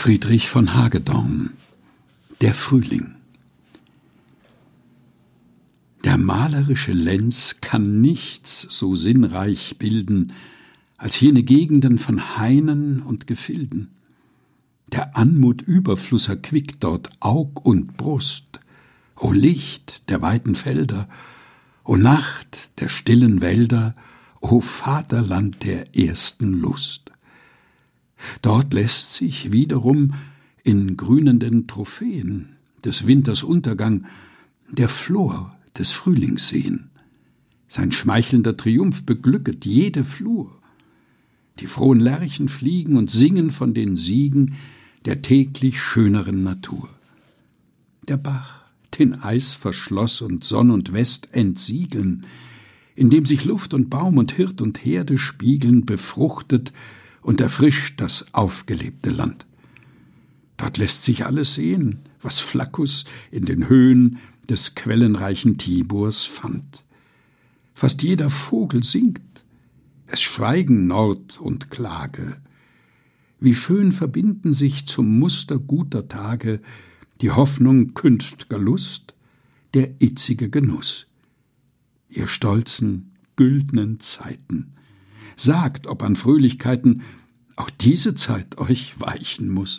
Friedrich von Hagedorn: Der Frühling. Der malerische Lenz kann nichts so sinnreich bilden als jene Gegenden von Hainen und Gefilden. Der Anmut Überfluss erquickt dort Aug und Brust. O Licht der weiten Felder, o Nacht der stillen Wälder, o Vaterland der ersten Lust. Dort lässt sich wiederum in grünenden Trophäen des Winters Untergang der Flor des Frühlings sehen. Sein schmeichelnder Triumph beglücket jede Flur. Die frohen Lerchen fliegen und singen von den Siegen der täglich schöneren Natur. Der Bach den Eis verschloss und Sonn und West entsiegeln, indem sich Luft und Baum und Hirt und Herde spiegeln, befruchtet und erfrischt das aufgelebte Land. Dort lässt sich alles sehen, was Flaccus in den Höhen des quellenreichen Tiburs fand. Fast jeder Vogel singt, es schweigen Nord und Klage. Wie schön verbinden sich zum Muster guter Tage die Hoffnung künft'ger Lust, der itzige Genuss. Ihr stolzen, güldnen Zeiten, sagt, ob an Fröhlichkeiten auch diese Zeit euch weichen muß.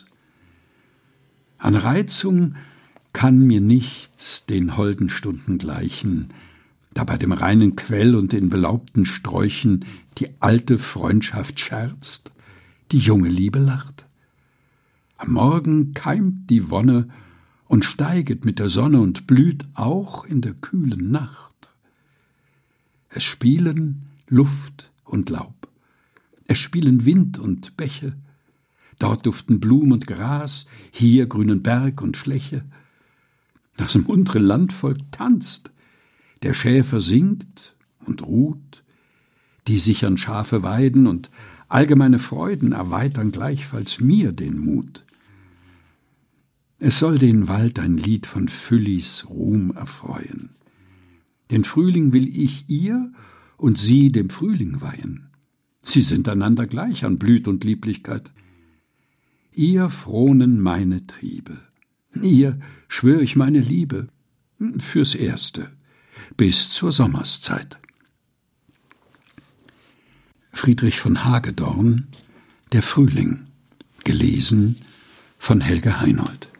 An Reizung kann mir nichts den holden Stunden gleichen, da bei dem reinen Quell und in belaubten Sträuchen die alte Freundschaft scherzt, die junge Liebe lacht. Am Morgen keimt die Wonne und steiget mit der Sonne und blüht auch in der kühlen Nacht. Es spielen Luft und Laub, es spielen Wind und Bäche, dort duften Blum und Gras, hier grünen Berg und Fläche. Das muntre Landvolk tanzt, der Schäfer singt und ruht, die sichern Schafe weiden und allgemeine Freuden erweitern gleichfalls mir den Mut. Es soll den Wald ein Lied von Füllis Ruhm erfreuen. Den Frühling will ich ihr und sie dem Frühling weihen. Sie sind einander gleich an Blüt und Lieblichkeit. Ihr fronen meine Triebe, ihr schwör ich meine Liebe, fürs Erste, bis zur Sommerszeit. Friedrich von Hagedorn: Der Frühling, gelesen von Helge Heinold.